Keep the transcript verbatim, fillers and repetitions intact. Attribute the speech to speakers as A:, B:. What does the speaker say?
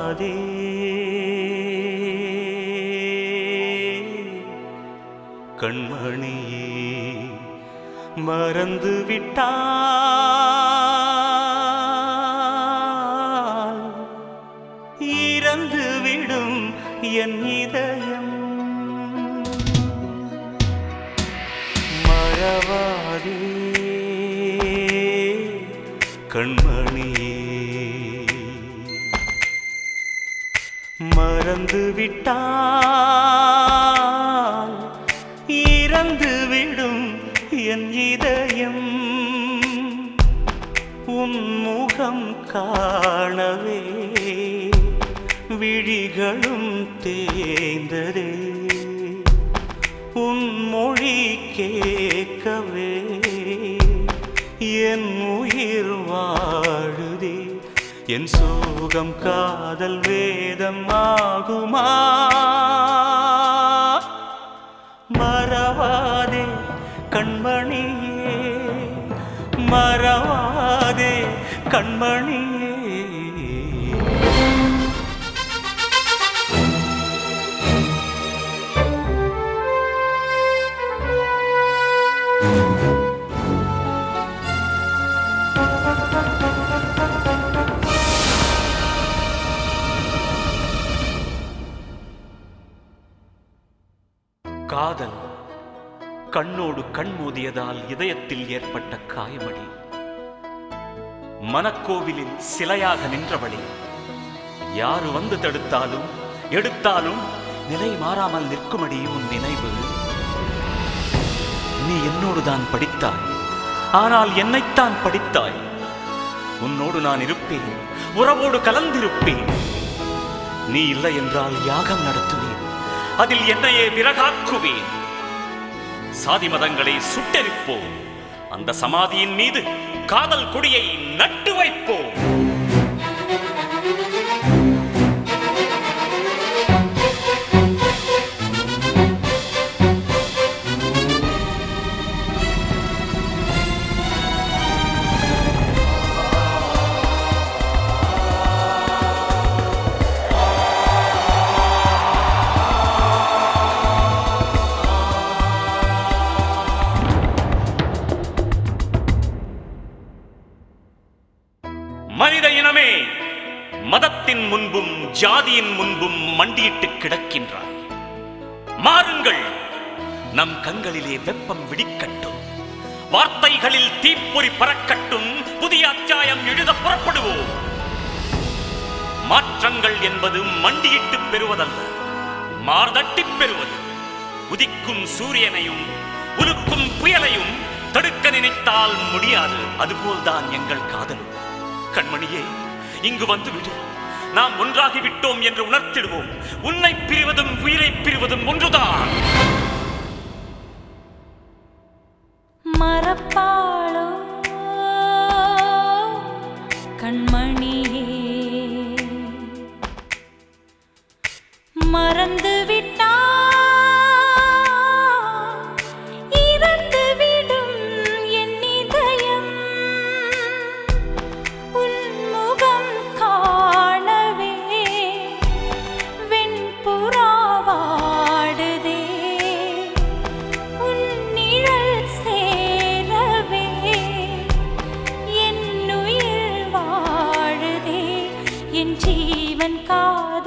A: மறவாதே கண்மணியே மறந்து விட்டால் இறந்து விடும் என் இதயம் மறவாதே கண்மணியே மறந்து விட்டால் இறந்து விடும் என் இதயம் உன் முகம் காணவே விழிகளும் தேய்ந்ததே உன் மொழி கேட்கவே என் உயிர் வாழுதே என் சோகம் காதல் வேதம் ஆகுமா மறவாதே கண்மணியே மறவாதே கண்மணியே காதல் கண்ணோடு கண் மோதியதால் இதயத்தில் ஏற்பட்ட காயமடி மனக்கோவிலில் சிலையாக நின்றவளே யாரு வந்து தடுத்தாலும் எடுத்தாலும் நிலை மாறாமல் நிற்குமடி உன் நினைவு நீ என்னோடுதான் படித்தாய் ஆனால் என்னைத்தான் படித்தாய் உன்னோடு நான் இருப்பேன் உறவோடு கலந்திருப்பேன் நீ இல்லை என்றால் யாகம் நடத்துவேன் அதில் என்னையே விறகாக்குவேன் சாதி மதங்களை சுட்டெரிப்போம் அந்த சமாதியின் மீது காதல் கொடியை நட்டு வைப்போம் மனித இனமே மதத்தின் முன்பும் ஜாதியின் முன்பும் மண்டியிட்டு கிடக்கின்றார் மாறுங்கள் நம் கண்களிலே வெப்பம் விடிக்கட்டும் வார்த்தைகளில் தீப்பொறி பறக்கட்டும் புதிய அத்தியாயம் எழுத புறப்படுவோம் மாற்றங்கள் என்பது மண்டியிட்டு பெறுவதல்ல மார்தட்டி பெறுவது உதிக்கும் சூரியனையும் உருக்கும் புயலையும் தடுக்க நினைத்தால் முடியாது அதுபோல்தான் எங்கள் காதலும் கண்மணியே இங்கு வந்துவிடு நாம் ஒன்றாகிவிட்டோம் என்று உணர்த்திடுவோம் உன்னை பிரிவதும் உயிரை பிரிவதும் ஒன்றுதான்
B: மறப்பாளோ கண்மணியே மறந்து விட்டா जीवन का